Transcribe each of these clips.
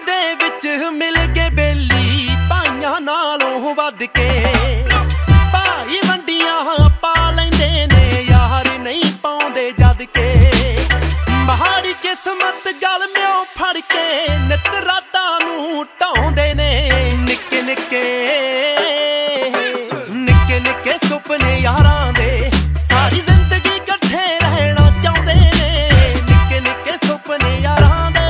ਦੇ ਵਿੱਚ ਮਿਲ ਗਏ ਬੇਲੀ ਭਾਈਆਂ ਨਾਲੋਂ ਵੱਧ ਕੇ। ਭਾਈ ਵੰਡੀਆਂ ਪਾ ਲੈਂਦੇ ਨੇ ਯਾਰ ਨਹੀਂ ਪਾਉਂਦੇ ਜਦ ਕੇ। ਮਾੜੀ ਕਿਸਮਤ ਗਲ ਮਿਓ ਫੜ ਕੇ ਨਿੱਤ ਰਾਤਾਂ ਨੂੰ ਢਾਉਂਦੇ ਨੇ। ਨਿੱਕੇ ਨਿੱਕੇ ਨਿੱਕੇ ਨਿੱਕੇ ਸੁਪਨੇ ਯਾਰਾਂ ਦੇ ਸਾਰੀ ਜ਼ਿੰਦਗੀ ਇਕੱਠੇ ਰਹਿਣਾ ਚਾਹੁੰਦੇ ਨੇ। ਨਿੱਕੇ ਨਿੱਕੇ ਸੁਪਨੇ ਯਾਰਾਂ ਦੇ।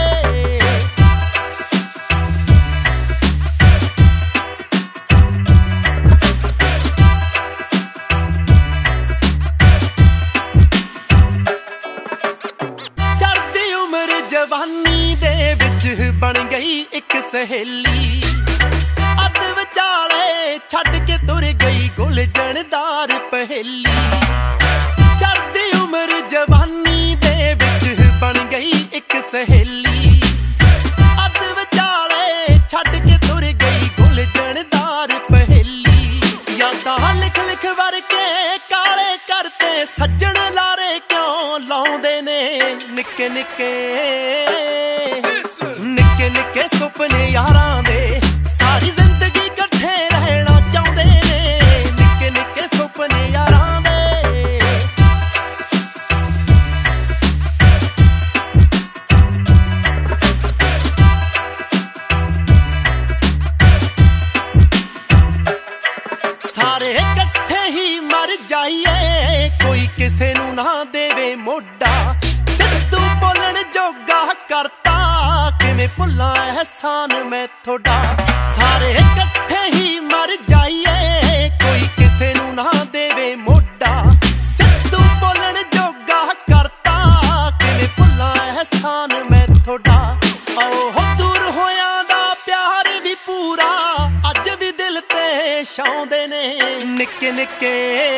ਚੜ੍ਹਦੀ ਉਮਰ ਜਵਾਨੀ ਦੇ ਵਿੱਚ ਬਣ ਗਈ ਇੱਕ ਸਹੇਲੀ। ਅੱਧ ਵਿਚਾਲੇ ਛੱਡ ਕੇ ਤੁਰ ਗਈ ਗੁਲਜਣਦਾਰ ਪਹੇਲੀ। ਚੜ੍ਹਦੀ ਉਮਰ ਜਵਾਨੀ ਦੇ ਵਿੱਚ ਬਣ ਗਈ ਇੱਕ ਸਹੇਲੀ। ਅੱਧ ਵਿਚਾਲੇ ਛੱਡ ਕੇ ਤੁਰ ਗਈ ਗੁਲਜਣਦਾਰ ਪਹੇਲੀ। ਯਾਦਾਂ ਲਿਖ ਲਿਖ ਵਰ ਕੇ ਕਾਲੇ ਕਰਤੇ ਸੱਜਣ ਲਾਰੇ ਕਿਉਂ ਲਾਉਂਦੇ ਨੇ। ਨਿੱਕੇ ਨਿੱਕੇ ਨਿੱਕੇ ਨਿੱਕੇ ਸੁਪਨੇ ਯਾਰਾਂ ਦੇ ਸਾਰੀ ਜ਼ਿੰਦਗੀ ਇਕੱਠੇ ਰਹਿਣਾ ਚਾਹੁੰਦੇ ਨੇ। ਨਿੱਕੇ ਨਿੱਕੇ ਸੁਪਨੇ ਯਾਰਾਂ ਦੇ। ਸਾਰੇ ਇਕੱਠੇ ਹੀ ਮਰ ਜਾਈਏ ਕੋਈ ਕਿਸੇ ਨੂੰ ਨਾ ਦੇਵੇ ਮੋਢਾ। ਸਿੱਧੂ ਬੋਲਣ ਜੋਗਾ ਕਰਤਾ ਕਿਵੇਂ ਭੁੱਲਾਂ ਅਹਿਸਾਨ ਮੈਂ ਤੁਹਾਡਾ। ਸਾਰੇ ਇਕੱਠੇ ਹੀ ਮਰ ਜਾਈਏ ਕੋਈ ਕਿਸੇ ਨੂੰ ਨਾ ਦੇਵੇ ਮੋਢਾ। ਸਿੱਧੂ ਬੋਲਣ ਜੋਗਾ ਕਰਤਾ ਕਿਵੇਂ ਭੁੱਲਾਂ ਅਹਿਸਾਨ ਮੈਂ ਤੁਹਾਡਾ। ਆਓ ਦੂਰ ਹੋਇਆਂ ਦਾ ਪਿਆਰ ਵੀ ਪੂਰਾ ਅੱਜ ਵੀ ਦਿਲ ਤੇ ਛਾਉਂਦੇ ਨੇ। ਨਿੱਕੇ ਨਿੱਕੇ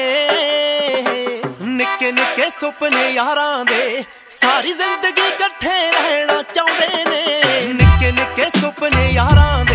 ਨਿੱਕੇ ਨਿੱਕੇ ਸੁਪਨੇ ਯਾਰਾਂ ਦੇ ਸਾਰੀ ਜ਼ਿੰਦਗੀ ਇਕੱਠੇ ਰਹਿਣਾ ਚਾਹੁੰਦੇ ਨੇ। ਨਿੱਕੇ ਨਿੱਕੇ ਸੁਪਨੇ ਯਾਰਾਂ ਦੇ।